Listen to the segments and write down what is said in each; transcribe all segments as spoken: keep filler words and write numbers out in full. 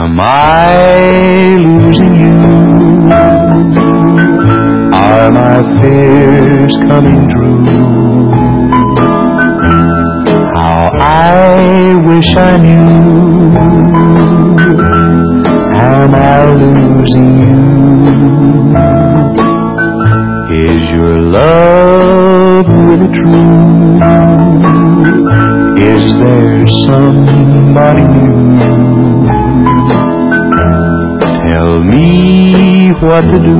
Am I losing you? Are my fears coming true? How I wish I knew. Am I losing you? Is your love really true? Is there somebody new? Tell me what to do.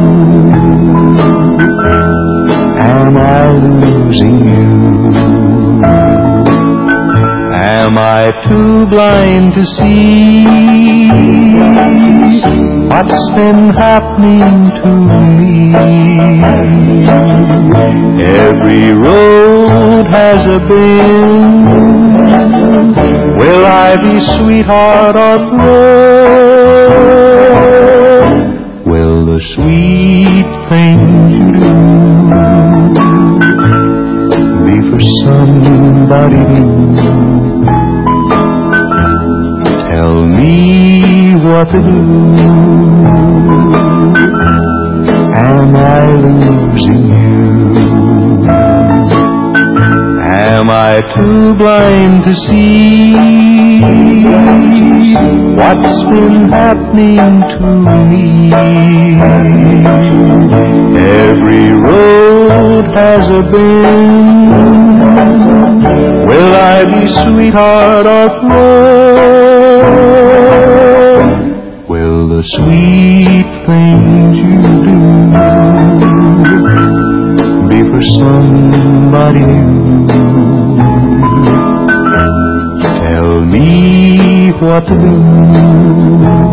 Am I losing you? Am I too blind to see what's been happening to me? Every road has a bend. Will I be sweetheart or friend? Will the sweet things you do be for somebody new? Tell me what to do. Am I losing you? Am I too blind to see what's been happening to me? Every road has a bend. Will I be sweetheart or friend? Will the sweet things you do be for somebody new? Tell me what to do.